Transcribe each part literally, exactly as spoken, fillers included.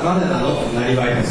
バナナのなりわいです。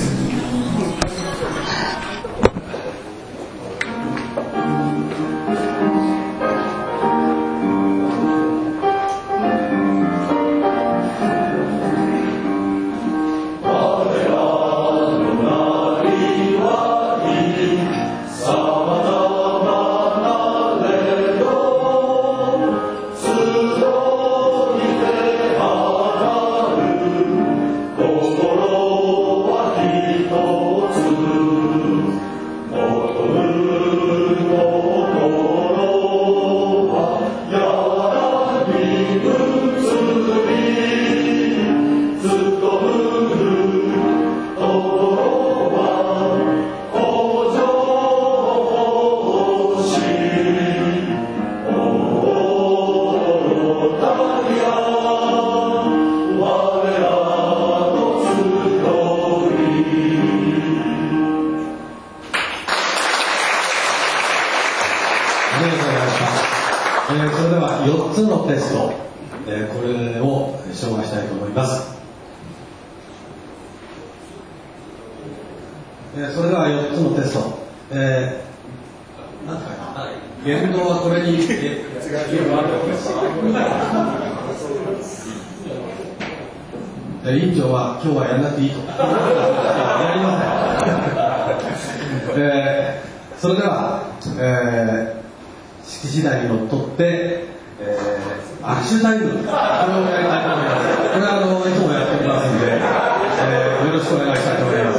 委員長は今日はやらなくていいとやりません、えー、それでは、えー、式次第にのっとって、えー、握手タイムこれをやりたいと思います。これはあのいつもやっておりますので、えー、よろしくお願いしたいと思います。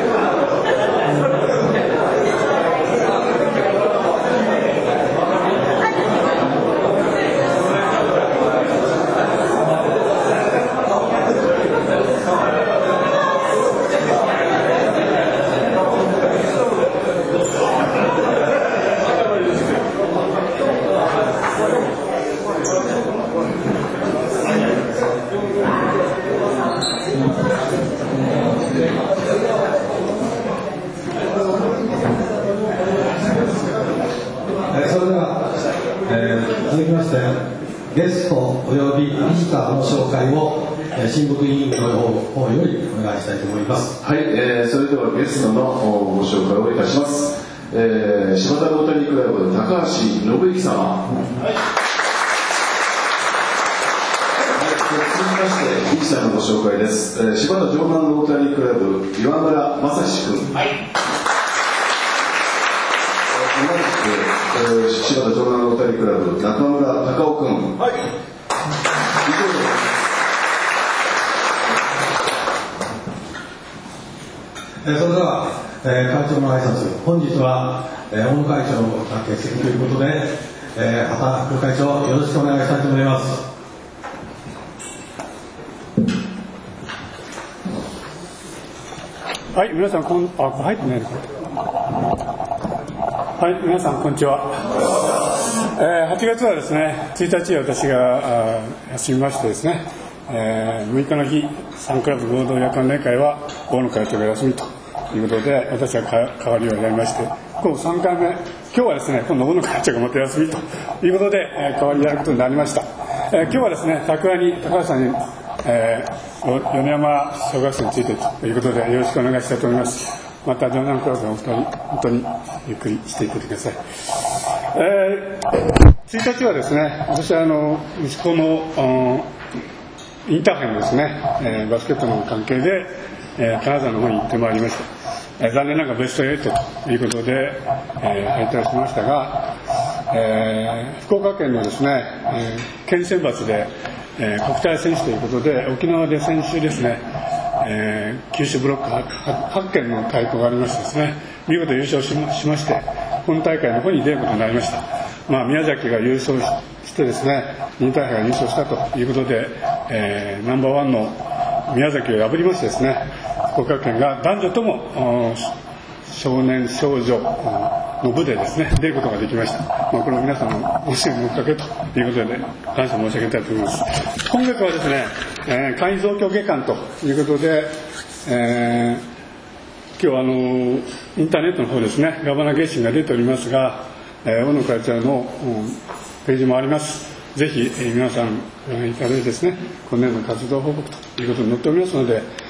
ゲストおよびビジターの紹介を親睦委員の方よりお願いしたいと思います。 はい、えー、それではゲストのご紹介をいたします。えー、柴田ロータリークラブ高橋信之様。はい。続きましてビジターのご紹介です。えー、柴田城南ロータリークラブ岩村正史君。はい。えー、柴田城南ロータリークラブ中村隆夫君。はい。 えー、それでは、えー、会長の挨拶。本日は、えー、大野会長が欠席ということで、えー、畑副会長よろしくお願いしたいと思います。 はい、皆さんこんあ入ってないですか。はい、皆さんこんにちは。えー、はちがつはですね、ついたち私が休みましてですね、えー、むいかの日サンクラブ合同夜間例会は大野会長が休みということで、私は代わりをやりまして、今度さんかいめ、今日はですね、今度大野会長がまた休みということで、えー、代わりやることになりました。えー、今日はですね、拓也に高橋さんに、えー、米山小学生についてということでよろしくお願いしたいと思います。また城南クラブのお二人本当にゆっくりしていってください。えー、ついたちはですね、私はあの息子のインターハイのですね、えー、バスケットの関係で、えー、金沢の方に行ってまいりました。えー、残念ながらベストはちということで、えー、敗退しましたが、えー、福岡県のですね、えー、県選抜で、えー、国体選手ということで沖縄で先週ですね、えー、九州ブロック はち, 県の大会がありましてですね、見事優勝 し, ま, しまして本大会の方に出ることになりました。まあ、宮崎が優勝してですね、に大会が優勝したということで、えー、ナンバーワンの宮崎を破りましてですね、福岡県が男女とも少年少女の部でですね出ることができました。まあ、これを皆さんのご支援のおかげということで感謝申し上げたいと思います。今月はですね、えー、会員増強月間ということで、えー、今日はあのインターネットの方ですね、ガバナ月誌が出ておりますが、えー、大野会長の、うん、ページもあります。ぜひ、えー、皆さんご覧いただいてですね、今年の活動報告ということに載っておりますので、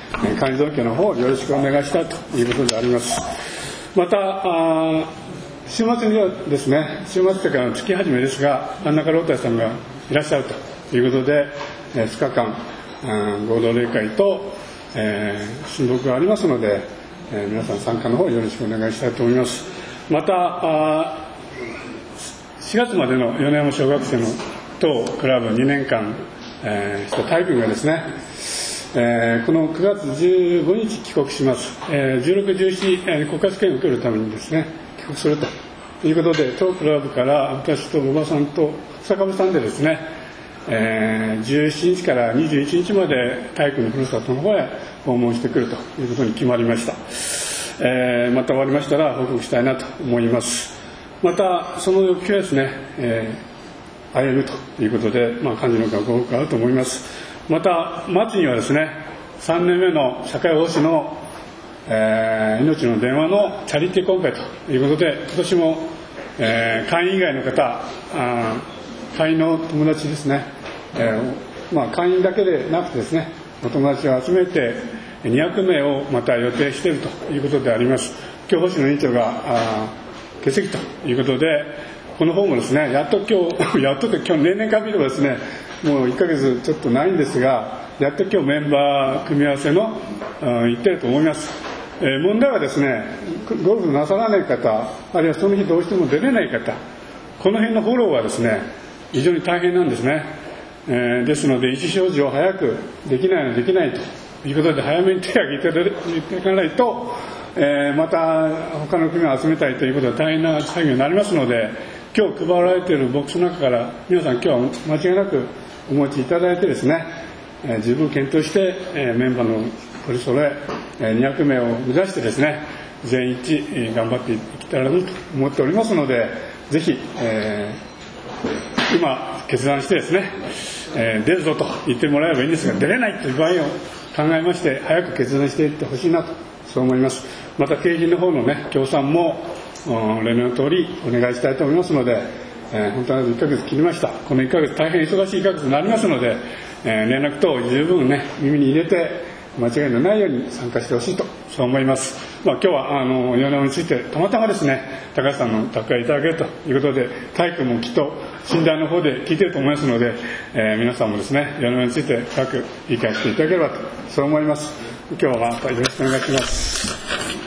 管理状況の方よろしくお願いしたいということであります。またあ週末にはですね、週末というか月始めですが、真ん中ロータリーさんがいらっしゃるということで、ふつかかん合同例会と、えー、親睦がありますので、えー、皆さん参加の方よろしくお願いしたいと思います。またあしがつまでの米山小学生の当クラブにねんかん、えー、した大君がですね、えー、このくがつじゅうごにち帰国します。えー、じゅうろく、じゅうしち、えー、国家試験を受けるためにですね帰国するということで、当クラブから私とおばさんと坂部さんでですね、えー、じゅうしちにちからにじゅういちにちまで体育のふるさとの方へ訪問してくるということに決まりました。えー、また終わりましたら報告したいなと思います。またその翌日はですね、えー、アイエム ということで、まあ、幹事の方ご報告あると思います。また末にはですね、さんねんめの社会奉仕の、えー、命の電話のチャリティーコンペということで、今年も、えー、会員以外の方、あ会員の友達ですね、えーまあ、会員だけでなくてですね、お友達を集めてにひゃくめいをまた予定しているということであります。今日星野委員長があ欠席ということで、この方もですね、やっと今日やっとって今日年々か見ればですね、もういっかげつちょっとないんですが、やっと今日メンバー組み合わせの言ってると思います。えー、問題はですね、ゴルフなさらない方、あるいはその日どうしても出れない方、この辺のフォローはですね非常に大変なんですね。えー、ですので意思表示を早くできないのできないということで、早めに手を挙げていかないと、えー、また他の組を集めたいということは大変な作業になりますので、今日配られているボックスの中から皆さん今日は間違いなくお持ちいただいてですね、えー、十分検討して、えー、メンバーの取り揃え、えー、にひゃくめいを目指してですね、全員一致頑張っていけたらなと思っておりますので、ぜひ、えー、今決断してですね、えー、出るぞと言ってもらえばいいんですが、出れないという場合を考えまして早く決断していってほしいなとそう思います。また経費の方のね協賛も例年の通りお願いしたいと思いますので、えー、本当にいっかげつ切りました。このいっかげつ大変忙しいいっかげつになりますので、えー、連絡等十分ね耳に入れて間違いのないように参加してほしいとそう思います。まあ、今日はあの米山についてたまたまですね高橋さんの宅配いただけるということで、体育もきっと診断の方で聞いてると思いますので、えー、皆さんもですね米山について深く理解していただければとそう思います。今日はまたよろしくお願いします。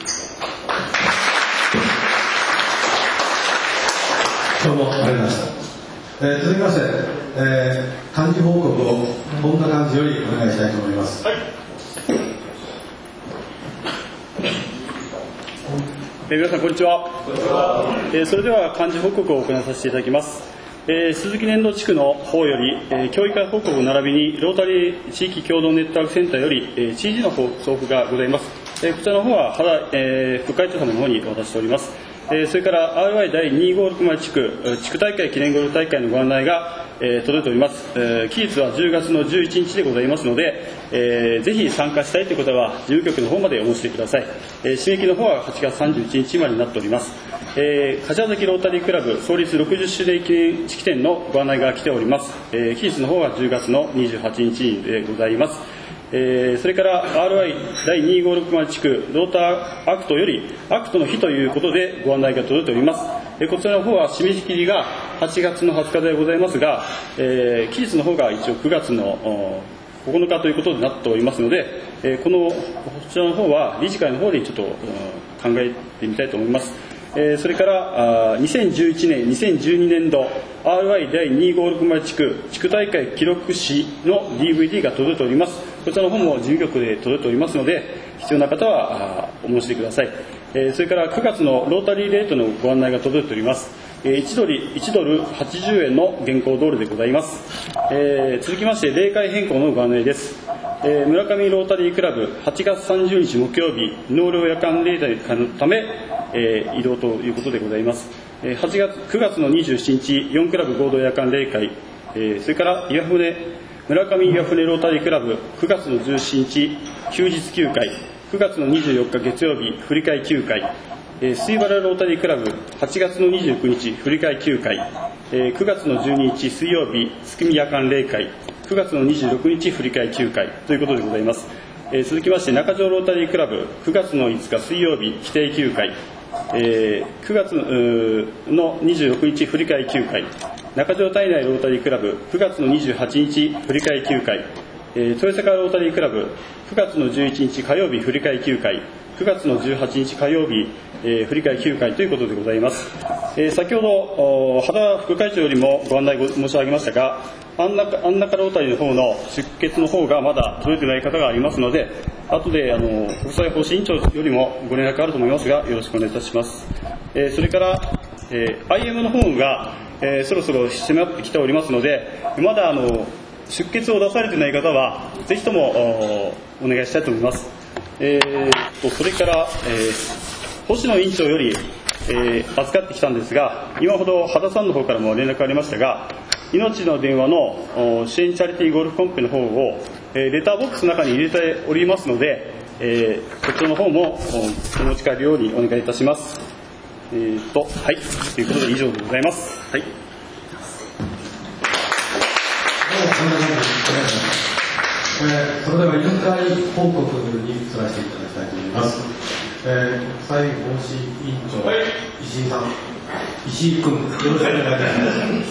どうもありがとうございました。えー、続きまして、えー、幹事報告を本田幹事よりお願いしたいと思います。はい。 えー、皆さんこんにちは。こんにちは。えー、それでは幹事報告を行いさせていただきます。えー、鈴木年度地区の方より、えー、教育報告並びにロータリー地域共同ネットワークセンターより、えー、知事の方送付がございます。えー、こちらの方は原、えー、副会長様の方に渡しております。えー、それから アールワイ 第にひゃくごじゅうろくまい地区地区大会記念ゴルフ大会のご案内が、えー、届いております。えー、期日はじゅうがつのじゅういちにちでございますので、えー、ぜひ参加したいという方は事務局の方までお申し出ください。えー、締め切りの方ははちがつさんじゅういちにちまでになっております。えー、柏崎ロータリークラブ創立ろくじゅっしゅうねん記念式典のご案内が来ております。えー、期日の方はじゅうがつのにじゅうはちにちでございます。えー、それから アールワイ 第にひゃくごじゅうろくまい地区ローターアクトよりアクトの日ということでご案内が届いております。えー、こちらの方は締め切りがはちがつのはつかでございますが、えー、期日の方が一応くがつのここのかということになっておりますので、えー、このこちらの方は理事会の方でちょっと、うん、考えてみたいと思います。えー、それからにせんじゅういちねんにせんじゅうにねんど アールワイ 第にひゃくごじゅうろくまい地区地区大会記録誌の ディーブイディー が届いております。こちらの方も事務局で届いておりますので、必要な方はお申し出ください。えー、それからくがつのロータリーレートのご案内が届いております。えー、いちドルいちドルはちじゅうえんの現行通りでございます。えー、続きまして例会変更のご案内です。えー、村上ロータリークラブはちがつさんじゅうにち木曜日納涼夜間例会のため、えー、移動ということでございます。えー、はちがつくがつのにじゅうしちにちよんクラブ合同夜間例会、えー、それから岩船村上岩船ロータリークラブくがつのじゅうしちにち休日休会、くがつのにじゅうよっか月曜日振り替え休会、えー、水原ロータリークラブはちがつのにじゅうくにち振り替え休会、えー、くがつのじゅうににち水曜日月見夜間例会、くがつのにじゅうろくにち振り替え休会ということでございます。 えー、続きまして中条ロータリークラブくがつのいつか水曜日規定休会、えー、くがつのにじゅうろくにち振り替え休会、中条体内ロータリークラブくがつのにじゅうはちにち振り替え休会、えー、豊坂ロータリークラブくがつのじゅういちにち火曜日振り替え休会、くがつのじゅうはちにち火曜日、えー、振り替え休会ということでございます。えー、先ほど秦副会長よりもご案内申し上げましたが、安中安中ロータリーの方の出欠の方がまだ届いてない方がありますので、後であの国際方針委員長よりもご連絡あると思いますが、よろしくお願いいたします。えー、それから、えー、アイエム の方が、えー、そろそろ迫ってきておりますので、まだあの出欠を出されていない方はぜひとも お, お願いしたいと思います。えー、とそれから、えー、星野委員長より、えー、預かってきたんですが、今ほど秦さんの方からも連絡ありましたが、命の電話の支援チャリティーゴルフコンペの方を、えー、レターボックスの中に入れておりますので、えー、こちらの方もお持ち帰るようにお願いいたします。えー、とはいということで以上でございます。はい。 えー、それでは委員会報告に移らせていただきたいと思います。えー、国際方針委員長、はい、石井さん、石井君、よろしくお願いいたします。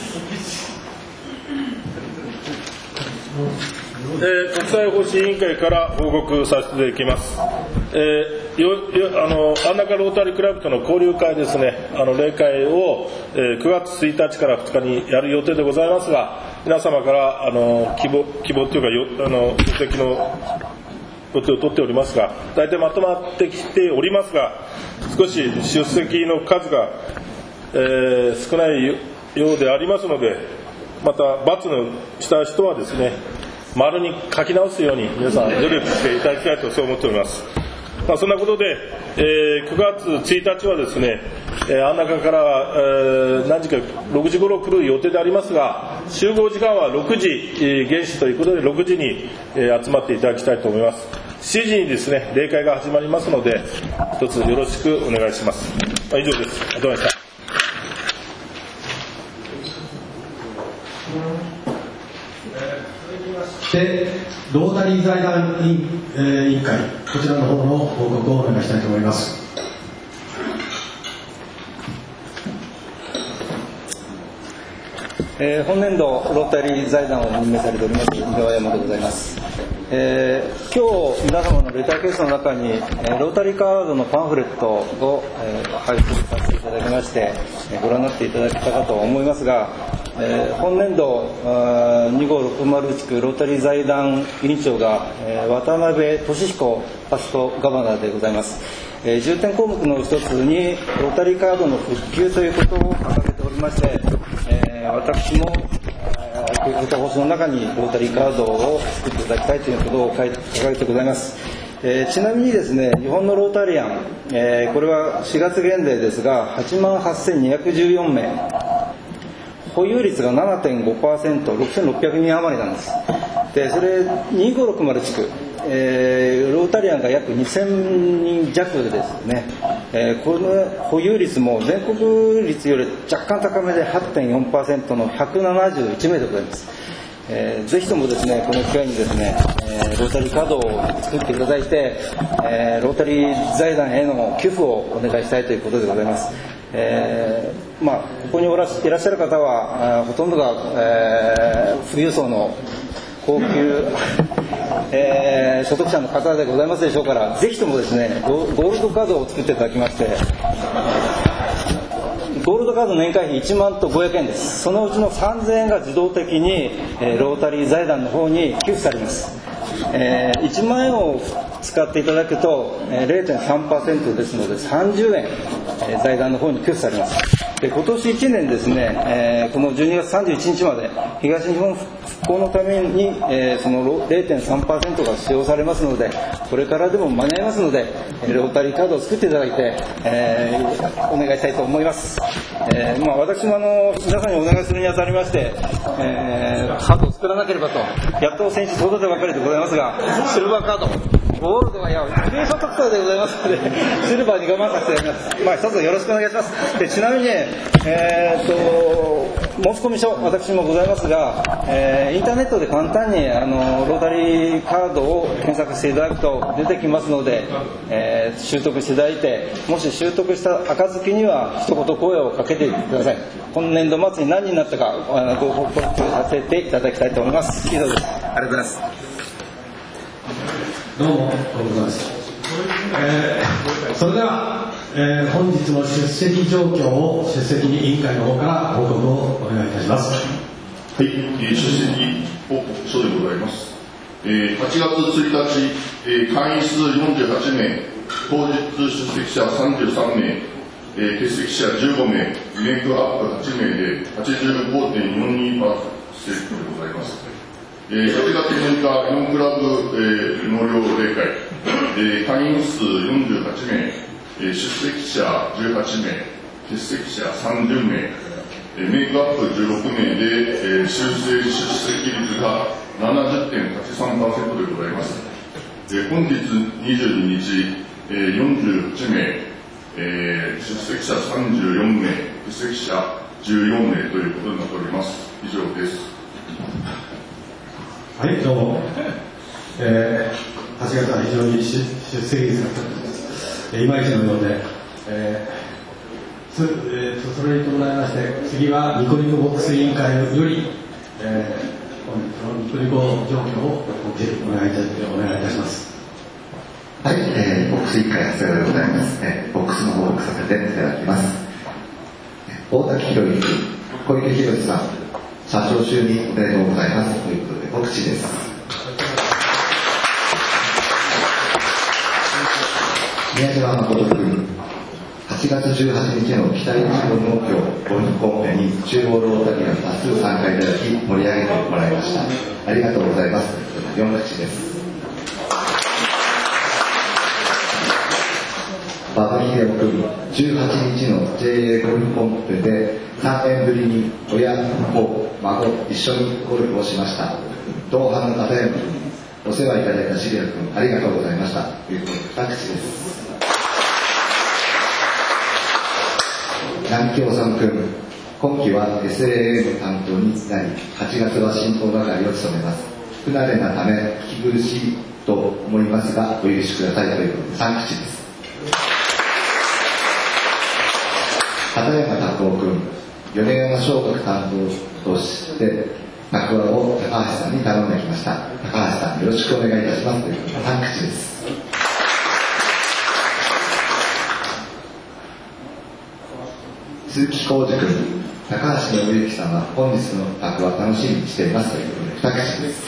えー、国際方針委員会から報告させていただきます。えー、よよあの安中ロータリークラブとの交流会ですね、あの例会を、えー、くがつついたちからふつかにやる予定でございますが、皆様からあの希望希望というかよあの出席の予定を取っておりますが、大体まとまってきておりますが、少し出席の数が、えー、少ないようでありますので、また×のした人はですね、丸に書き直すように皆さん努力していただきたいとそう思っております。まあ、そんなことで、えー、くがつついたちはですね、えー、安中から、えー、何時かろくじ頃来る予定でありますが、集合時間はろくじ、えー、原始ということでろくじに、えー、集まっていただきたいと思います。しちじにですね、例会が始まりますので、一つよろしくお願いします。まあ、以上です。ありがとうございました。 で、ロータリー財団委員、えー、委員会、こちらの方の報告をお願いしたいと思います。 えー、本年度ロータリー財団を任命されております井川山でございます。えー、今日皆様のレターケースの中に、えー、ロータリーカードのパンフレットを、えー、配布させていただきまして、えー、ご覧になっていただけたかと思いますが、えー、本年度にごろくまる地区ロータリー財団委員長が、えー、渡辺俊彦ファストガバナーでございます。えー、重点項目の一つにロータリーカードの復旧ということを掲げておりまして、えー、私もこういった方針の中にロータリーカードを作っていただきたいということを掲げてございます。えー、ちなみにですね、日本のロータリアン、えー、これはしがつ現在ですがはちまんはっせんにひゃくじゅうよんめい、保有率が ななてんごパーセント、ろくせんろっぴゃくにん余りなんです。で、それにごろくまる地区、えー、ロータリアンが約にせんにん弱でですね、えー、この保有率も全国率より若干高めで はちてんよんパーセント のひゃくななじゅういちめいでございます。えー、ぜひともですね、この機会にですね、えー、ロータリーカードを作っていただいて、えー、ロータリー財団への寄付をお願いしたいということでございます。えーまあ、ここにおらしいらっしゃる方はほとんどが、えー、富裕層の高級、えー、所得者の方でございますでしょうから、ぜひともですねゴールドカードを作っていただきまして、ゴールドカード年会費いちまんとごひゃくえんです。そのうちのさんぜんえんが自動的に、えー、ロータリー財団の方に寄付されます。えー、いちまんえんを使っていただくと、えー、れいてんさんパーセント ですのでさんじゅうえん、えー、財団の方に寄付されます。で、今年いちねんですね、えー、このじゅうにがつさんじゅういちにちまで東日本復興のために、えー、その れいてんさんパーセント が使用されますので、これからでも間に合いますので、ロータリーカードを作っていただいて、えー、お願いしたいと思います。えーまあ、私もあの皆さんにお願いするにあたりまして、えー、カードを作らなければと、やっと先日届いたばかりでございますが、シルバーカード、ゴールドはいやフリー所得者でございますので、シルバーに我慢させていただきます。まあ、一つよろしくお願いします。で、ちなみに、えー、っと申込書私もございますが、えー、インターネットで簡単にあのロータリーカードを検索していただくと出てきますので、えー、習得していただいて、もし習得した暁には一言声をかけてください。今年度末に何になったかあのご報告させていただきたいと思います。以上です。ありがとうございます。 どうもありがとうございます。えー、それでは、えー、本日の出席状況を出席委員会の方から報告をお願いいたします。 はい、えー、出席報告書でございます。えー、はちがつついたち、えー、会員数よんじゅうはちめい、当日出席者さんじゅうさんめい、えー、欠席者じゅうごめい、メイクアップはちめいで はちじゅうごてんよんにパーセント でございます。えー、はちがつむいか、よんクラブ、えー、納涼例会、えー、会員数よんじゅうはちめい、えー、出席者じゅうはちめい、欠席者さんじゅうめい、えー、メイクアップじゅうろくめいで、えー、修正出席率が ななじゅってんはちさんパーセント でございます。えー、本日にじゅうににち、えー、よんじゅうはちめい、えー、出席者さんじゅうよんめい、欠席者じゅうよんめいということになっております。以上です。 はい、どうも。えー、はちがつは非常に出席率が高くて、いまいちのようで、えーそえー、それに伴いまして、次はニコニコボックス委員会より、えー、本日のニコニコ状況をお願いいたお願いいたします。 はい、えー、ボックス委員会長谷川でございます、えー。ボックスの報告させていただきます。大滝博之、小池博さん、社長就任おめでとうございますということで告知です。宮島誠君、はちがつじゅうはちにちの北一号農協ゴルフコンペに中央ロータリーが多数参加いただき盛り上げてもらいました。ありがとうございますということでよん口です。馬場秀夫君、じゅうはちにちの ジェイエー ゴルフコンペでさんねんぶりに親、子、孫一緒にゴルフをしました。同伴の方へお世話いただいたシリア君ありがとうございましたということでに口です。南京さん君、今期は エスエーエー の担当になりはちがつは進行係を務めます。不慣れなため聞き苦しいと思いますがお許しくださいということでさん口です。片山拓夫君、米山小学担当として拓話を高橋さんに頼んできました。高橋さんよろしくお願いいたしますということでさん口です。鈴木浩二君、高橋信之さんは本日の拓話楽しみにしていますということでに口です。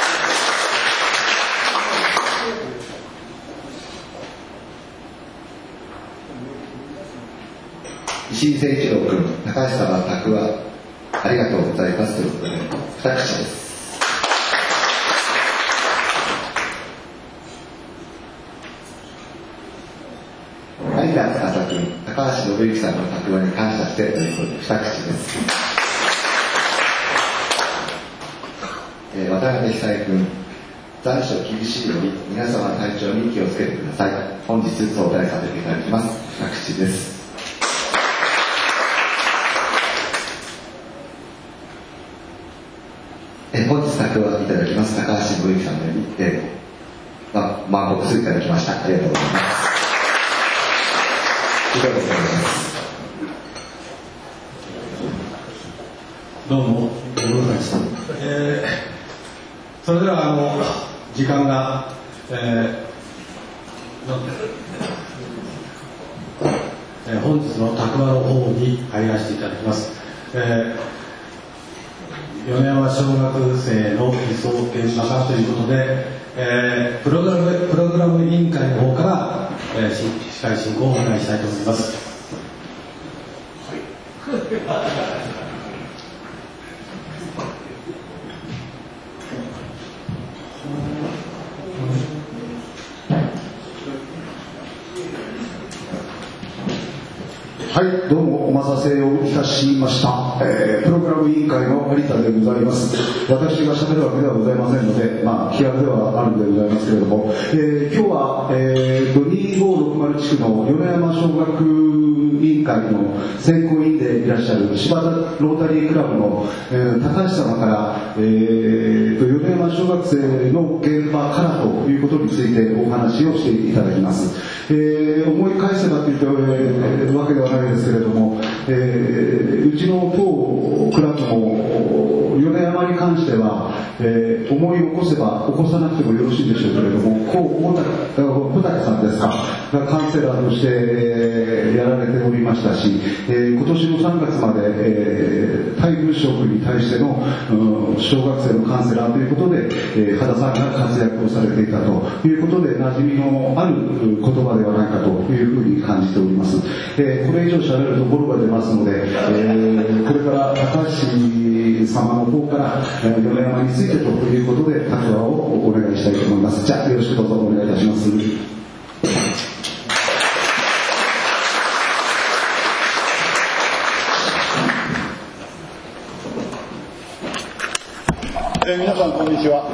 石井誠一郎君、高橋様拓話ありがとうございますということでに口です。有田司君、高橋信之さんの拓話に感謝してということでに口です。えー、渡辺久恵君、残暑厳しいのに皆様の体調に気をつけてください。本日相談させていただきます。に口です。本日拓話いただきます高橋信之さんのように、えー、まあ、満腹いただきました。ありがとうございます。以上でございます。 どうもご苦労様でした。えー、それではあの時間が、えーえー、本日の拓話の方に入らせていただきます。えー米山小学生の理想現場化ということで、えー、プログラム、プログラム委員会の方から、えー、司会進行をお願いしたいと思います。 はい、どうもお待たせをいたしました、えー、プログラム委員会の有田でございます。私が喋るわけではございませんので、まあ気楽ではあるんでございますけれども、えー、今日は、えー、にせんごひゃくろくじゅう地区の米山小学委員委員会の選考委員でいらっしゃる柴田ロータリークラブの、えー、高橋様から、えー、と米山小学生の現場からということについてお話をしていただきます。えー、思い返せばというと、えー、わけではないですけれども、えー、うちの当クラブも米山に関しては、えー、思い起こせば起こさなくてもよろしいでしょうけれども、高小竹さんですかがカウンセラーとして、えー、やられておりましたし、えー、今年のさんがつまで、えー、対文職に対しての、うん、小学生のカウンセラーということで、えー、原さんが活躍をされていたということで馴染みのある言葉ではないかというふうに感じております。えー、これ以上喋るとボロが出ますので、えー、これから高橋様の方から、えー、米山についてということで談話をお願いしたいと思います。じゃあよろしくどうぞお願いいたします。 えー、皆さんこんにちは。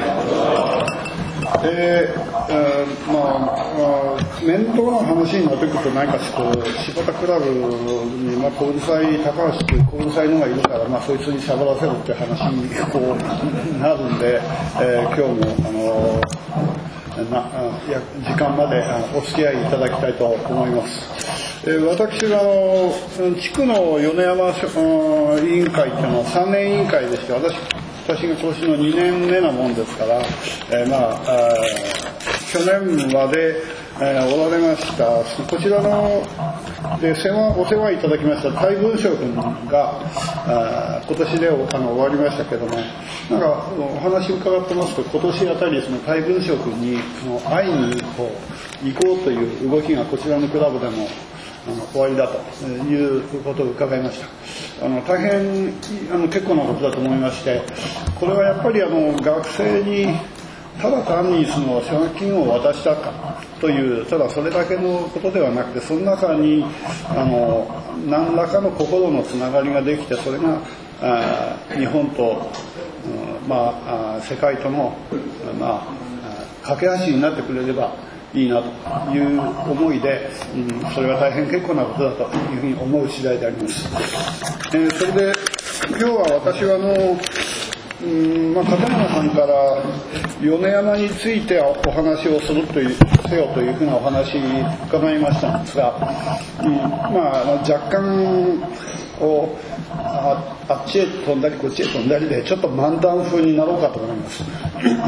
えーえー、まあ、面倒な話になってくると何かちょっと柴田クラブに、まあ、小うるさい高橋という小うるさいのがいるから、まあ、そいつに喋らせるって話にこうなるんで、えー、今日もあのー、ないや時間までお付き合いいただきたいと思います。えー、私はあの地区の米山委員会っていうのはさんねん委員会でして、私私が今年のにねんめなもんですから、えー、まあ、去年まで、えー、おられましたこちらので世話お世話いただきました対文章君が今年であの終わりましたけども、なんかお話を伺ってますと、今年あたりその対文章君に会いにこう行こうという動きがこちらのクラブでもあの終わりだということを伺いました。あの大変あの結構なことだと思いまして、これはやっぱりあの学生にただ単にその奨学金を渡したかというただそれだけのことではなくて、その中にあの何らかの心のつながりができて、それがあ日本と、うん、まあ世界との、まあ、架け橋になってくれればいいなという思いで、うん、それは大変結構なことだというふうに思う次第であります。えー、それで今日は私はあの、うんまあ、片野さんから米山についてお話をするというせよというふうなお話伺いましたんですが、うんまあ、若干を あ, あっちへ飛んだりこっちへ飛んだりでちょっと漫談風になろうかと思います。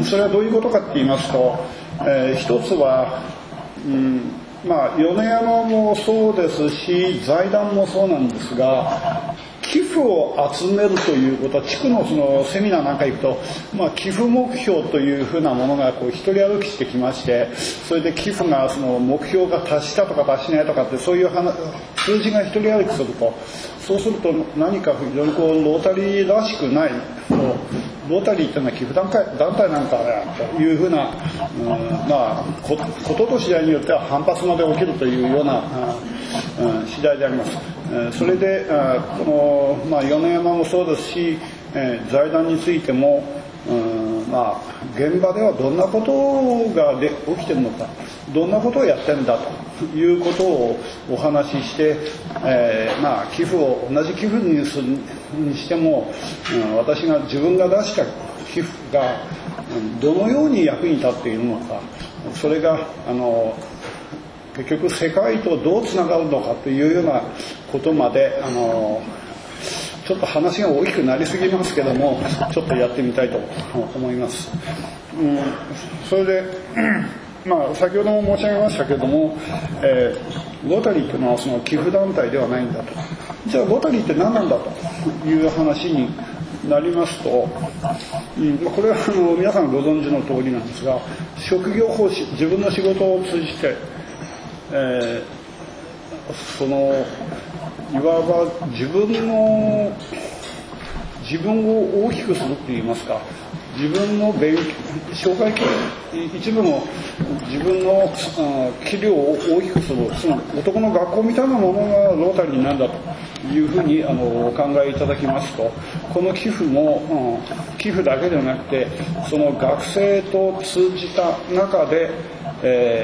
それはどういうことかって言いますと、えー、一つは、うんまあ、米山もそうですし財団もそうなんですが、寄付を集めるということは地区 の, そのセミナーなんか行くと、まあ、寄付目標というふうなものがこう一人歩きしてきまして、それで寄付がその目標が達したとか達しないとかってそういう話数字が一人歩きすると、そうすると何か非常にこうロータリーらしくない、ロータリーっていうのは寄付団体、団体なんかだというふうな、うんまあ、こ, ことと次第によっては反発まで起きるというような、うん、次第であります。それでこの、まあ、米山もそうですし、えー、財団についても、うんまあ、現場ではどんなことがで起きてるのか、どんなことをやってるんだということをお話しして、えーまあ、寄付を同じ寄付にするにしても、うん、私が自分が出した寄付がどのように役に立っているのか、それがあの結局世界とどうつながるのかというようなことまであのちょっと話が大きくなりすぎますけども、ちょっとやってみたいと思います。うん、それで、まあ、先ほども申し上げましたけども、えー、ロータリーというのはその寄付団体ではないんだと。じゃあロータリーって何なんだという話になりますと、うん、これはあの皆さんご存知の通りなんですが、職業奉仕、自分の仕事を通じて、えー、そのいわば自分の自分を大きくするって言いますか、自分の勉紹介一部の自分の器量を大きくする、その男の学校みたいなものがロータリーなんだというふうにあのお考えいただきますと、この寄付も、うん、寄付だけではなくてその学生と通じた中で、えー、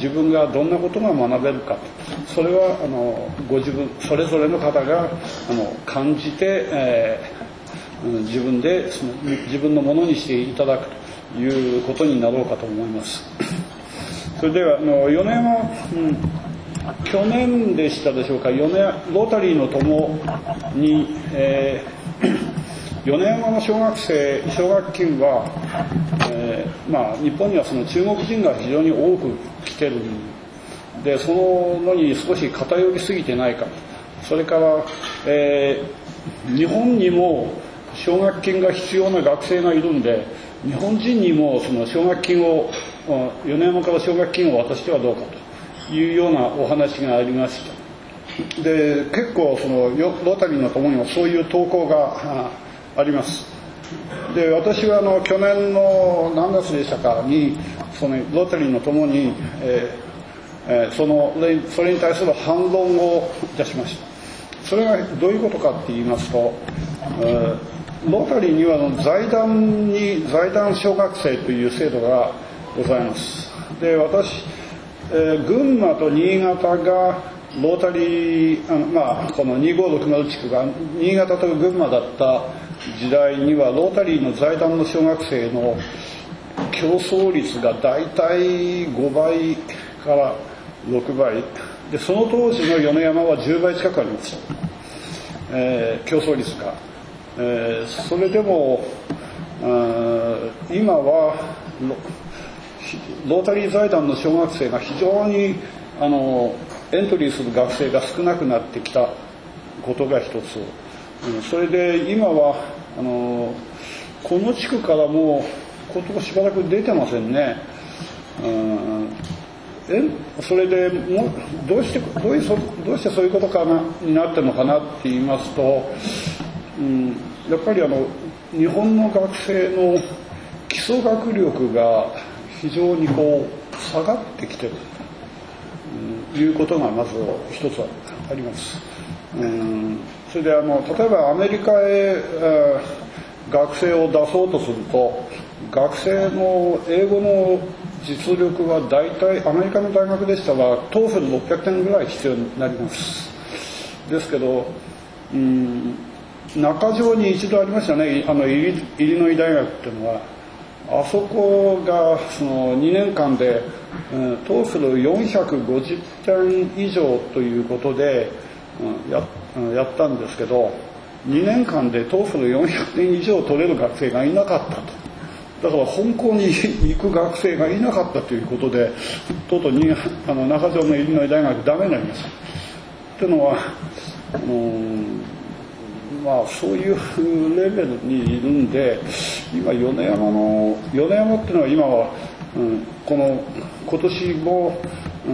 自分がどんなことが学べるか、それはあのご自分それぞれの方があの感じて、えー、自分でその自分のものにしていただくということになろうかと思います。それではあの米山、うん、去年でしたでしょうか、米ロータリーの友に、えー米山の小学生奨学金は、えーまあ、日本にはその中国人が非常に多く来てるんで、そののに少し偏りすぎてないか、それから、えー、日本にも奨学金が必要な学生がいるんで、日本人にもその奨学金を米山から奨学金を渡してはどうかというようなお話がありました。で結構そのロータリーの友にもそういう投稿があります。で私はあの去年の何月でしたかにそのロータリーの友に、えーえー、そのそれに対する反論をいたしました。それがどういうことかって言いますと、えー、ロータリーには財団に財団小学生という制度がございます。で私、えー、群馬と新潟がロータリーあの、まあ、このにごろくまる地区が新潟と群馬だった時代にはロータリーの財団の小学生の競争率がだいたいごばいからろくばいで、その当時の米山はじゅうばい近くありました、えー、競争率が、えー、それでも今は ロ, ロータリー財団の小学生が非常にあのエントリーする学生が少なくなってきたことが一つ、それで今はあのこの地区からもうことしばらく出てませんね。うんえそれでもどうしてどういうどうしてそういうことかなになってるのかなって言いますと、うん、やっぱりあの日本の学生の基礎学力が非常にこう下がってきてるということがまず一つあります。うんそれであの例えばアメリカへ、えー、学生を出そうとすると学生の英語の実力は大体アメリカの大学でしたらトーフルろっぴゃくてんぐらい必要になります。ですけど、うん、中条に一度ありましたね、あのイリ、イリノイ大学っていうのはあそこがそのにねんかんで、うん、トーフルよんひゃくごじゅってん以上ということで、うん、や, やったんですけどにねんかんでトーフルよんひゃくてん以上取れる学生がいなかったと。だから本校に行く学生がいなかったということでとうとうにあの中条のイリノイ大学ダメになりました。というのはあのーまあ、そういうレベルにいるんで今米山の米山っていうのは今は、うん、この今年も、うん、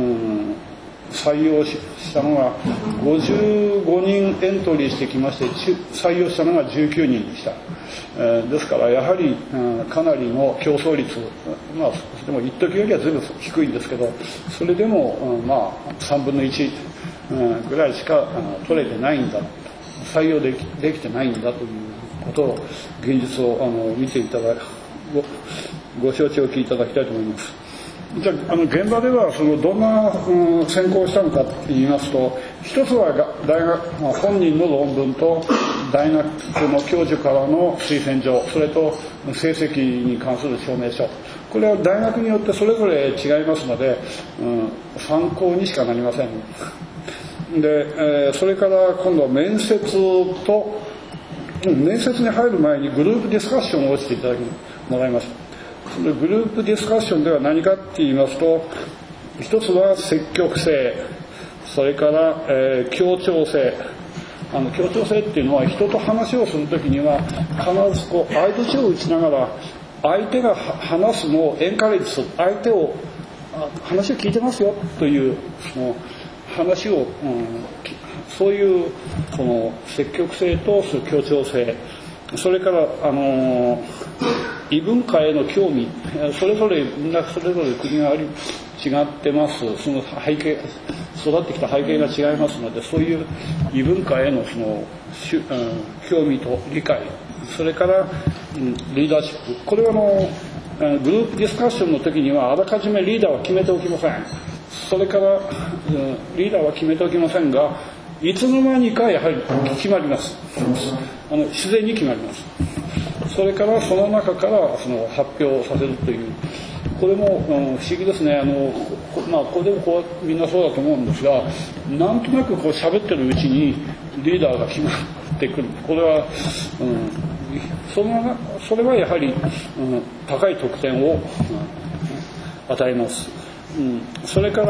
採用したのがごじゅうごにんエントリーしてきまして採用したのがじゅうきゅうにんでした、えー、ですからやはり、うん、かなりの競争率、まあ、でも一時よりはずいぶん低いんですけどそれでも、うん、まあさんぶんのいち、うん、ぐらいしか、うん、取れてないんだ採用で き, できてないんだということを現実をあの見ていただごご承知おきいただきたいと思います。じゃあ、あの現場ではそのどんな、うん、専攻をしたのかと言いますと一つは大学、まあ、本人の論文と大学の教授からの推薦状それと成績に関する証明書これは大学によってそれぞれ違いますので、うん、参考にしかなりません。で、えー、それから今度は面接と面接に入る前にグループディスカッションをしていただきもらいました。そのグループディスカッションでは何かって言いますと一つは積極性それから、えー、協調性あの協調性っていうのは人と話をするときには必ずこう相槌を打ちながら相手が話すのをエンカレッジする相手を話を聞いてますよというその話を、うん、そういうその積極性と協調性それから、あのー、異文化への興味それぞれみんなそれぞれ国があり違ってますその背景育ってきた背景が違いますのでそういう異文化へのその、うん、興味と理解それから、うん、リーダーシップこれはあのグループディスカッションの時にはあらかじめリーダーは決めておきません。 それから、うん、リーダーは決めておきませんが、いつの間にかやはり決まります。あの自然に決まります。それからその中からその発表させるという、これも、うん、不思議ですね。あのまあ、これでもこうみんなそうだと思うんですが、なんとなくこう喋ってるうちにリーダーが決まってくる。これは、うん、そのそれはやはり、うん、高い得点を、うん、与えます。うん、それから、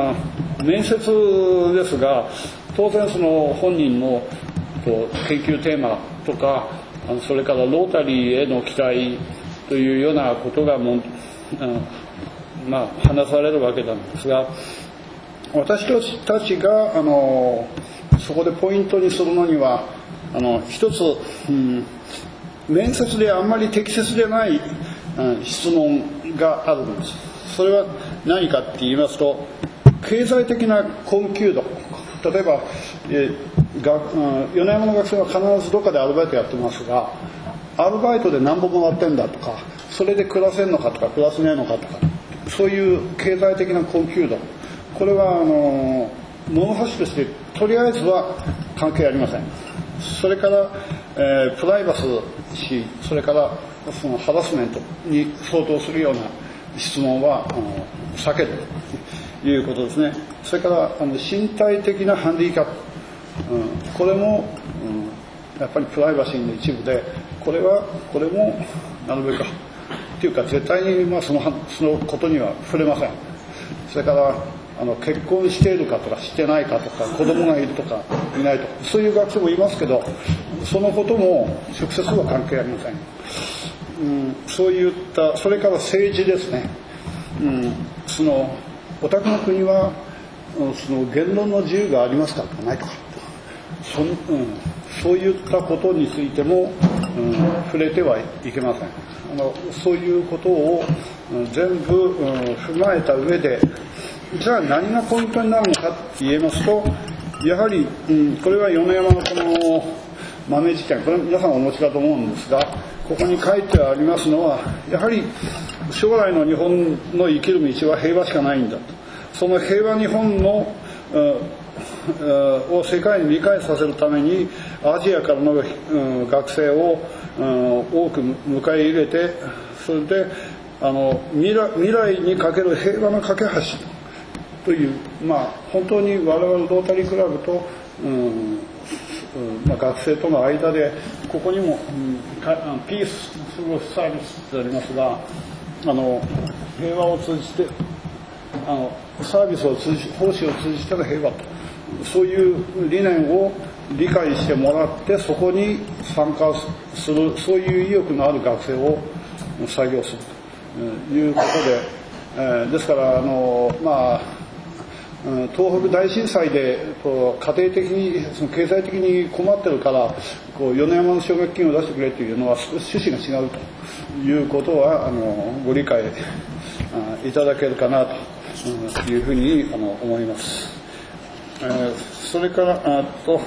うん、面接ですが、当然その本人のこう研究テーマとか、それからロータリーへの期待というようなことがもう、うん、まあ話されるわけなんですが、私たちがあのそこでポイントにするのには、あの一つ、うん、面接であんまり適切でない、うん、質問があるんです。それは何かって言いますと、経済的な困窮度。例えば、えが米山の学生は必ずどっかでアルバイトやってますが、アルバイトで何本もらってんだとか、それで暮らせんのかとか暮らせねえのかとか、そういう経済的な困窮度、これはあの物差しとしてとりあえずは関係ありません。それから、えー、プライバシー、それからそのハラスメントに相当するような質問はあの避けるということですね。それからあの身体的なハンディキャップ、うん、これも、うん、やっぱりプライバシーの一部で、これはこれもなるべくっていうか絶対に、まあ、そのそのことには触れません。それからあの結婚しているかとかしてないかとか、子供がいるとかいないとか、そういう学生もいますけど、そのことも直接は関係ありません。うん、そういった、それから政治ですね。うん、そのお宅の国はその言論の自由がありますかとかないとか、そ、うん、そういったことについても、うん、触れてはいけません。あのそういうことを、うん、全部、うん、踏まえた上で、じゃあ何がポイントになるのかって言いますと、やはり、うん、これは米山のこの豆事件、これ皆さんお持ちだと思うんですが、ここに書いてありますのは、やはり将来の日本の生きる道は平和しかないんだと。その平和日本の、うん、を世界に理解させるために、アジアからの、うん、学生を、うん、多く迎え入れて、それであの 未来、未来にかける平和の架け橋という、まあ、本当に我々ロータリークラブと、うんまあ、学生との間で、ここにも、うん、ピースサービスってありますが、あの平和を通じて、あのサービスを通じ、奉仕を通じての平和と、そういう理念を理解してもらって、そこに参加する、そういう意欲のある学生を採用するということで、えー、ですからあの、まあ、東北大震災でこう家庭的に、その経済的に困ってるから、こう米山の奨学金を出してくれというのは趣旨が違うということは、あのご理解いただけるかなというふうにあの思います。えー、それからあと、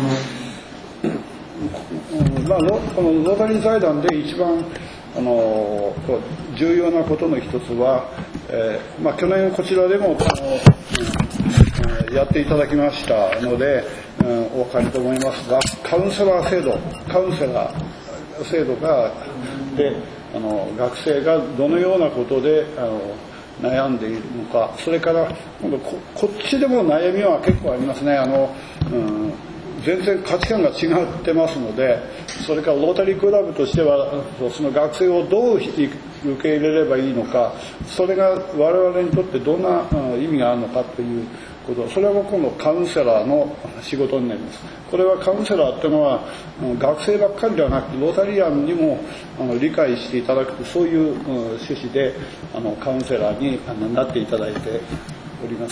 まあ、このロータリー財団で一番あの重要なことの一つは、えーまあ、去年こちらでもこの、うん、やっていただきましたので、うん、お分かりと思いますが、カウンセラー制度カウンセラー制度がで、あの学生がどのようなことであの悩んでいるのか、それから今度 こ, こっちでも悩みは結構ありますね。あの、うん全然価値観が違ってますので、それからロータリークラブとしてはその学生をどう受け入れればいいのか、それが我々にとってどんな意味があるのかということ、それは今度カウンセラーの仕事になります。これはカウンセラーっていうのは学生ばっかりではなくて、ロータリアンにも理解していただく、そういう趣旨でカウンセラーになっていただいております。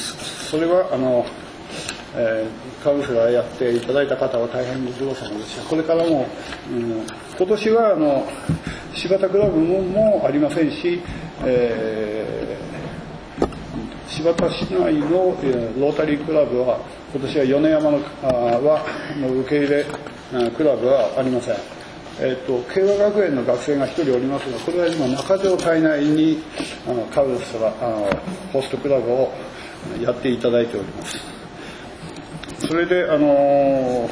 それはあのえー、カウンセラーやっていただいた方は大変ご苦労様でした。これからも、うん、今年はあの柴田クラブ も, もありませんし、えー、柴田市内の、えー、ロータリークラブは今年は米山のあはの受け入れクラブはありません。えー、と慶和学園の学生が一人おりますが、これは今中条体内にあのカウンセラーあのホストクラブをやっていただいております。それであの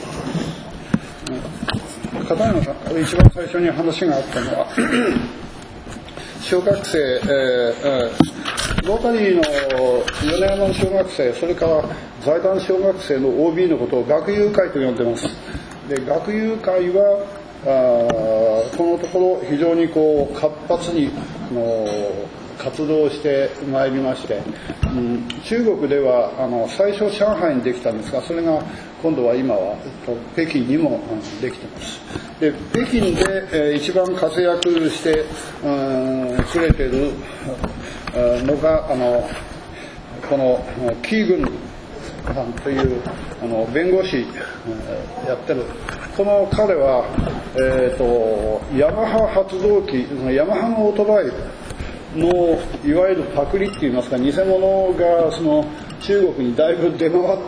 片山さんから一番最初に話があったのは小学生、えーえー、ロータリーの米山の小学生、それから財団小学生の オービー のことを学友会と呼んでます。で、学友会はあこのところ非常にこう活発にの活動してまいりまして、うん、中国ではあの最初上海にできたんですが、それが今度は今は北京にもできています。で、北京で、えー、一番活躍してくれているのがあのこのキーグンさんというあの弁護士やってるこの彼は、えー、とヤマハ発動機、ヤマハのオートバイのいわゆるパクリっていいますか、偽物がその中国にだいぶ出回って、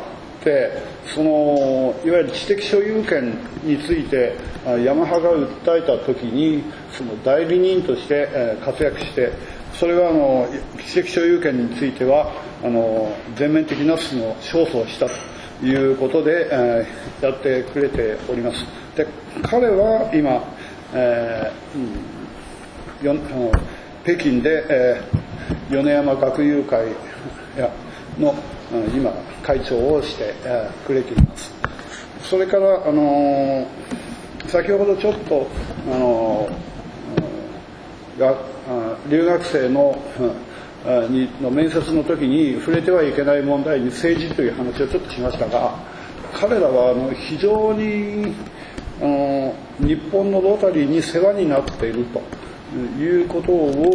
そのいわゆる知的所有権についてヤマハが訴えた時にその代理人として活躍して、それはあの知的所有権についてはあの全面的なその勝訴をしたということで、えー、やってくれております。で、彼は今、えーうん、よ北京で、えー、米山学友会の、うん、今会長をして、えー、くれています。それから、あのー、先ほどちょっと、あのー、が留学生の、うん、にの面接の時に触れてはいけない問題に政治という話をちょっとしましたが、彼らはあの非常にあの日本のロータリーに世話になっているということを、うん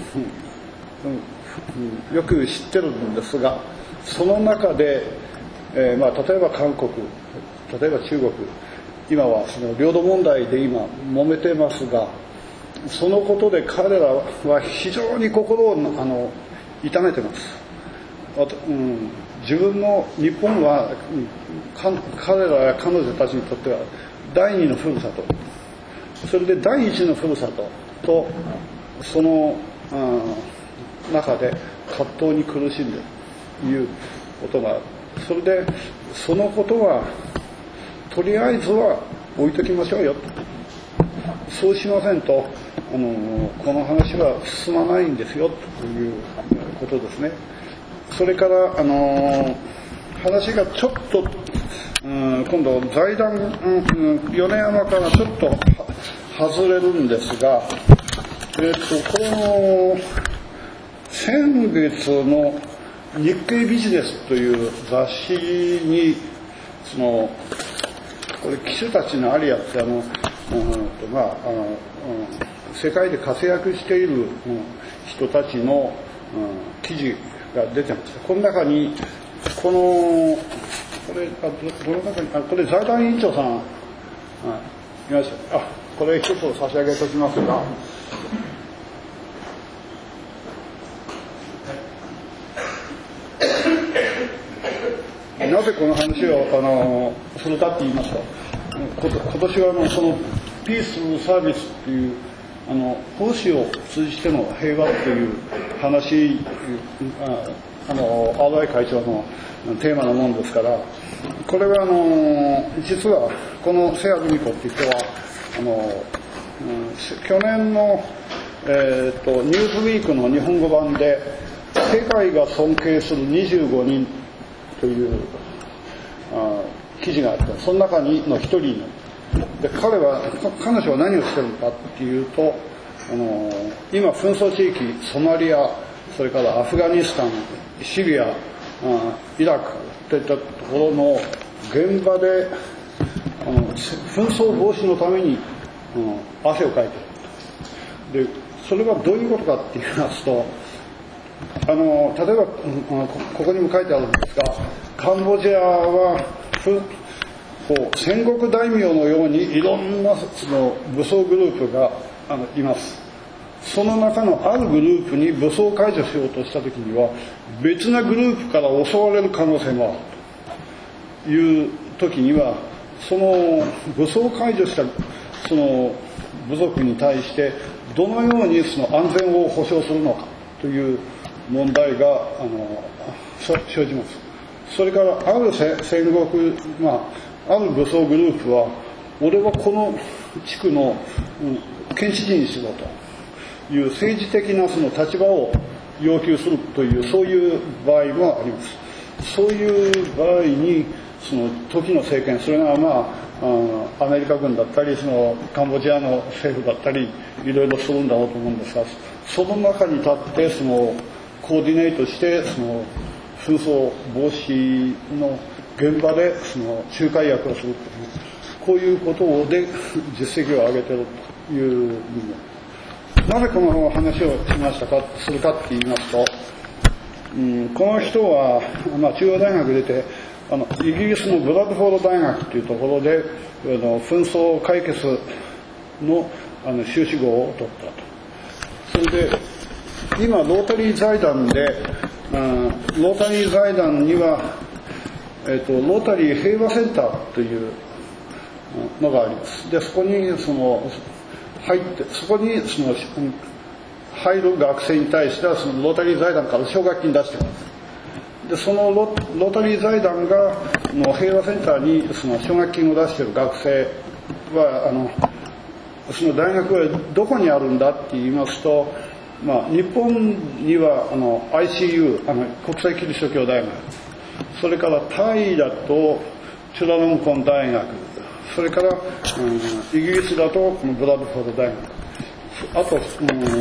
うん、よく知ってるんですが、その中で、えーまあ、例えば韓国、例えば中国、今はその領土問題で今揉めてますが、そのことで彼らは非常に心をあの痛めてます。あと、うん、自分の日本は彼らや彼女たちにとっては第二のふるさと、それで第一のふるさととその、うん、中で葛藤に苦しんでいるということがある。それでそのことはとりあえずは置いときましょうよ、そうしませんとあのこの話は進まないんですよということですね。それからあの話がちょっと、うん、今度財団、うん、米山からちょっと外れるんですが、えっとこの先月の日経ビジネスという雑誌にそのこれ機種たちのありやってあの、うんとまああの、うん、世界で活躍している、うん、人たちの、うん、記事が出てました。この中にこのこれあどの中にあこれ財団委員長さん、うん、いました。あこれ一つ差し上げておきますが。なぜこの話をあのするかって言いますと、今年はもうそのピースサービスっていうあの奉仕を通じての平和っていう話、ああの アールアイ 会長のテーマのものですから、これはあの実はこの瀬谷久美子っていう人はあの、うん、去年の、えー、とニュースウィークの日本語版で世界が尊敬するにじゅうごにんというあ記事があって、その中にの一人で、彼は彼女は何をしてるのかっていうと、あの今紛争地域ソマリア、それからアフガニスタン、シリア、イラクといったところの現場であの紛争防止のために、うん、汗をかいてる。でそれはどういうことかって言いますと、あの例えば、うん、ここにも書いてあるんですが、カンボジアはこう戦国大名のようにいろんなその武装グループがあのいます。その中のあるグループに武装解除しようとした時には別なグループから襲われる可能性もあるという時には、その武装解除したその部族に対してどのようにその安全を保障するのかという問題があの生じます。それからある戦国、まあ、ある武装グループは俺はこの地区の、うん、県知事にしろという政治的なその立場を要求するというそういう場合もあります。そういう場合にその時の政権、それがまあアメリカ軍だったりそのカンボジアの政府だったりいろいろするんだろうと思うんですが、その中に立ってそのコーディネートしてその紛争防止の現場でその仲介役をするという、こういうことで実績を上げているという部分。なぜこの話をしましたかするかって言いますと、うん、この人は、まあ、中央大学出てあのイギリスのブラッドフォード大学というところであの紛争解決 の, あの修士号を取ったと。それで今ロータリー財団で、うん、ロータリー財団には、えーと、ロータリー平和センターというのがあります。でそこにその入ってそこにその入る学生に対してはそのロータリー財団から奨学金出しています。でその ロ, ロータリー財団がの平和センターにその奨学金を出している学生はあのその大学はどこにあるんだって言いますと、まあ、日本にはあの アイシーユー あの国際キリスト教大学、それからタイだとチュラロンコン大学、それから、うん、イギリスだとこのブラッドフォード大学、あと、うん、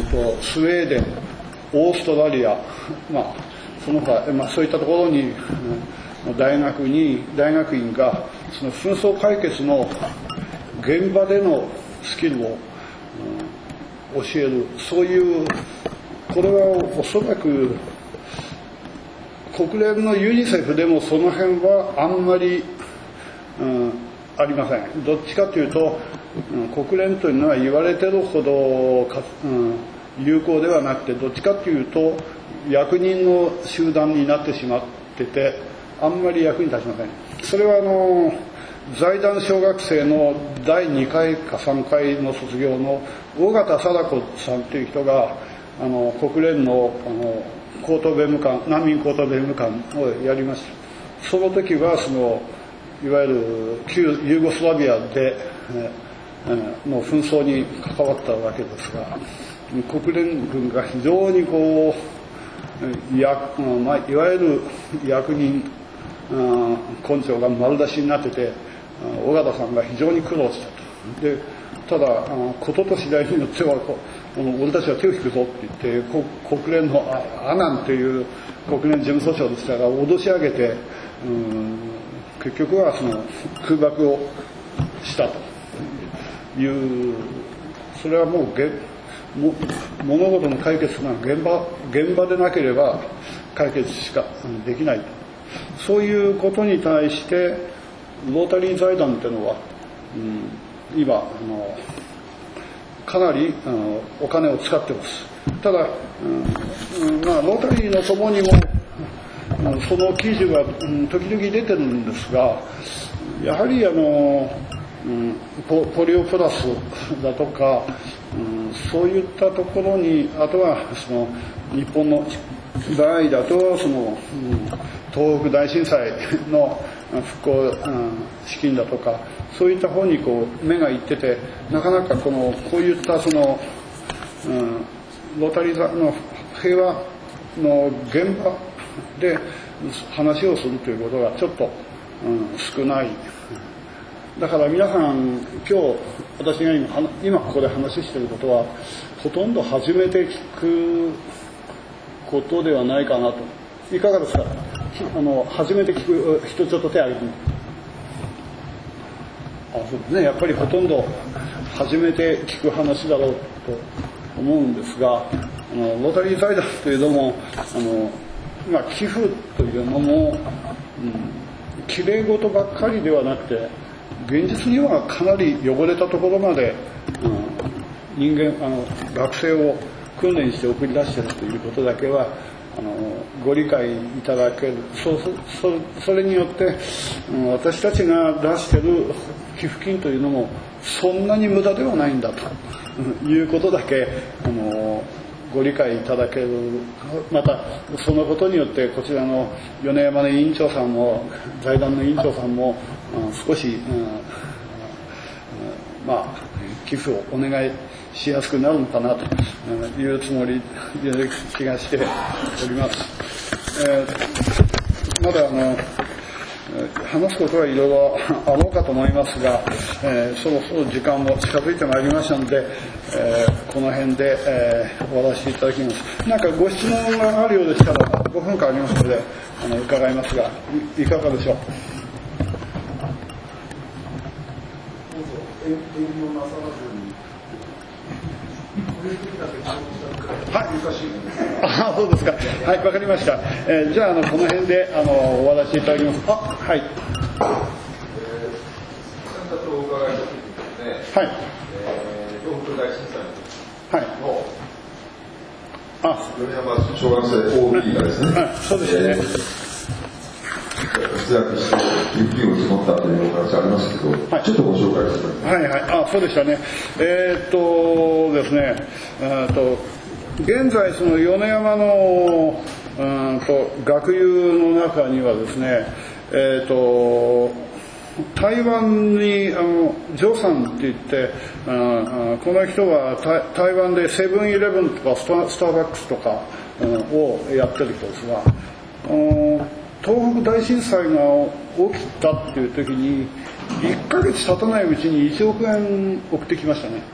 とスウェーデン、オーストラリア、まあその他、まあ、そういったところに、うん、大学に大学院がその紛争解決の現場でのスキルを、うん、教える、そういうこれはおそらく国連のユニセフでもその辺はあんまり、うん、ありません。どっちかというと、うん、国連というのは言われてるほどか、うん、有効ではなくて、どっちかというと役人の集団になってしまっててあんまり役に立ちません。それはあの財団小学生のだいにかいかさんかいの卒業の尾形貞子さんという人があの国連のあの高等弁務官、難民高等弁務官をやりました。その時はそのいわゆる旧ユーゴスラビアで、えー、の紛争に関わったわけですが、国連軍が非常にこうや、まあ、いわゆる役人根性が丸出しになってて、尾形さんが非常に苦労したと。でただ事と次第によってはこう俺たちは手を引くぞって言って国連のアナンという国連事務総長でしたが脅し上げて、うん、結局はその空爆をしたという、それはもうげも物事の解決が現場現場でなければ解決しかできないと。そういうことに対してロータリー財団というのは、うん、今あのかなりあのお金を使っています。ただ、うんまあ、ロータリーのともにもその記事が、うん、時々出てるんですが、やはりあの、うん、ポ, ポリオプラスだとか、うん、そういったところに、あとはその日本の場合だとその、うん、東北大震災の復興、うん、資金だとかそういった方にこう目がいってて、なかなかこのこういったその、うん、ロータリーの平和の現場で話をするということがちょっと、うん、少ない。だから皆さん今日私が 今, 今ここで話していることはほとんど初めて聞くことではないかなと。いかがですか？あの初めて聞く人ちょっと手を挙げてみて。あ、そうですね。やっぱりほとんど初めて聞く話だろうと思うんですが、あのロータリー財団というのもあの、まあ、寄付というのも、うん、きれい事ばっかりではなくて現実にはかなり汚れたところまで、うん、人間あの学生を訓練して送り出しているということだけはあのご理解いただける。 そ, そ, それによって、うん、私たちが出している寄付金というのもそんなに無駄ではないんだということだけあのご理解いただける、またそのことによってこちらの米山の委員長さんも財団の委員長さんも、うん、少し、うんうん、まあ寄付をお願いしやすくなるのかなというつもりで気がしております。えー、まだあの話すことはいろいろあろうかと思いますが、えー、そろそろ時間も近づいてまいりましたので、えー、この辺で、えー、終わらせていただきます。なんかご質問があるようでしたらごふんかんありますのであの伺いますが い, いかがでしょう。はい、あ、そうですか。はい、わかりました。えー、じゃあ、あのこの辺であの終わらせていただきます。あ、はい。えー、 先ほどお伺いした時にですね、はい。えー、東北大震災の、はい。あ、米山小学生 オービー がですね、はい、そうですね。えー、活躍して雪を積もったというお話ありますけど、はい、ちょっとご紹介してください。 はいはい、あ、そうでしたね。えー、っとですね、えー、っと現在その米山のうんと学友の中にはですね、えー、っと台湾にあのジョーさんって言って、うん、この人は台湾でセブンイレブンとかスタ、スターバックスとか、うん、をやってる人ですが、うん東北大震災が起きたっていう時にいっかげつ経たないうちにいちおくえん送ってきましたね。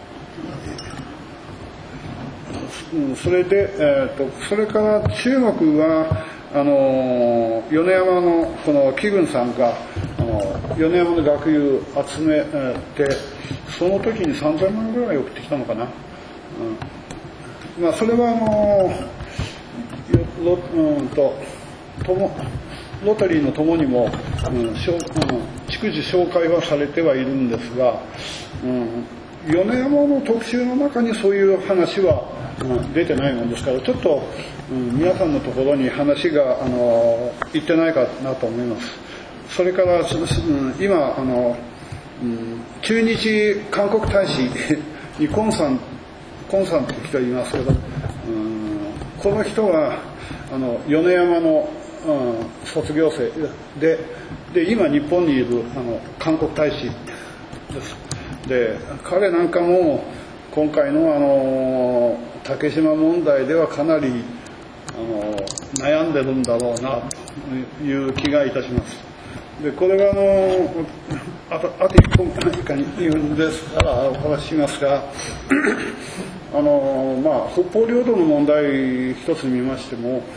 それで、えー、とそれから中国はあの米山のこの紀軍さんがあの米山の学友集めてその時にさんぜんまんぐらい送ってきたのかな。うんまあ、それはあのようんとともロタリーのともにも、うん、逐次紹介はされてはいるんですが、うん、米山の特集の中にそういう話は、うん、出てないもんですからちょっと、うん、皆さんのところに話があの行ってないかなと思います。それから、うん、今あの、うん、駐日韓国大使にコンさんコンさんという人いますけど、うん、この人はあの米山のうん、卒業生 で, で今日本にいるあの韓国大使です。で彼なんかも今回のあの竹島問題ではかなりあの悩んでるんだろうなという気がいたします。でこれはあのあとあといっぽん以下に言うんですからお話ししますがあの、まあ、北方領土の問題一つ見ましても、うん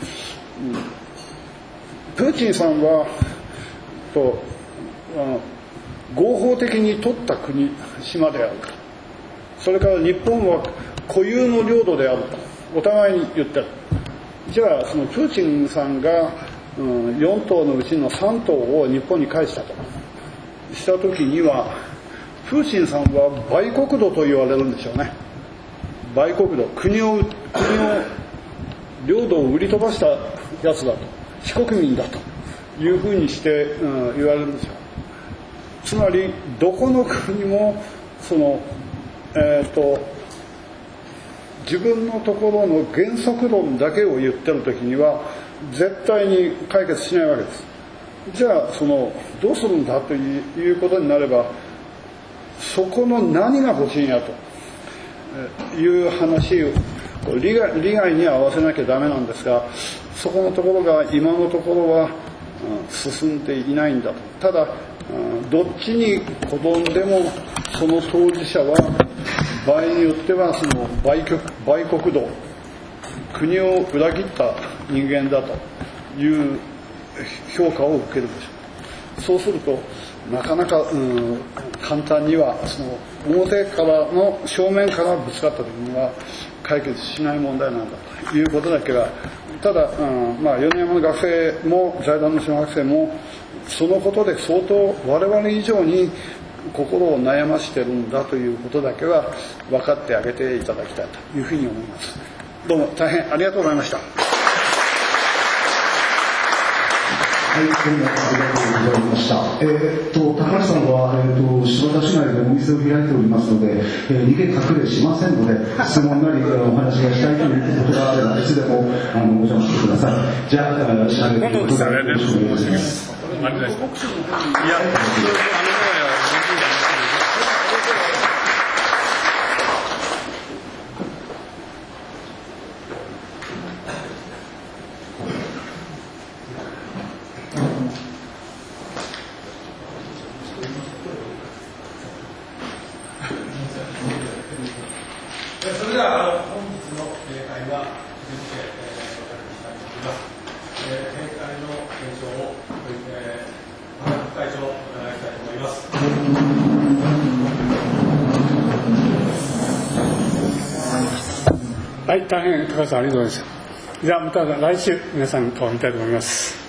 プーチンさんはとあの合法的に取った国島であると、それから日本は固有の領土であるとお互いに言ってる。じゃあそのプーチンさんが、うん、よん島のうちのさん島を日本に返したとした時にはプーチンさんは売国奴と言われるんでしょうね。売国奴、国を国を領土を売り飛ばしたやつだと、非国民だというふうにして、うん、言われるんですよ。つまりどこの国もその、えーと、自分のところの原則論だけを言ってる時には絶対に解決しないわけです。じゃあそのどうするんだということになればそこの何が欲しいんやという話を利害、利害に合わせなきゃダメなんですが、そこのところが今のところは、うん、進んでいないんだと。ただ、うん、どっちに転んでもその当事者は場合によってはその売国、売国奴、国を裏切った人間だという評価を受けるでしょう。そうするとなかなか、うん、簡単にはその表からの正面からぶつかった時には解決しない問題なんだということだけは、ただ、うんまあ、米山の学生も財団の小学生もそのことで相当我々以上に心を悩ましてるんだということだけは分かってあげていただきたいというふうに思います。どうも大変ありがとうございました。 はい、どうもありがとうございました。えー、っと、高橋さんは、えー、っと、柴田市内でお店を開いておりますので、えー、逃げ隠れしませんので、質問なりお話がしたいということがあれば、いつでもあのお邪魔してください。じゃあ、しゃべっていくことでよろしくお願いします。 ありがとうございます。いや、 それではあの本日の例会は全てお借りしたいと思います。例会の検証を田中副会長お願いしたいと思います。 はい、大変高橋さんありがとうございました。じゃあまた来週皆さんと会いたいと思います。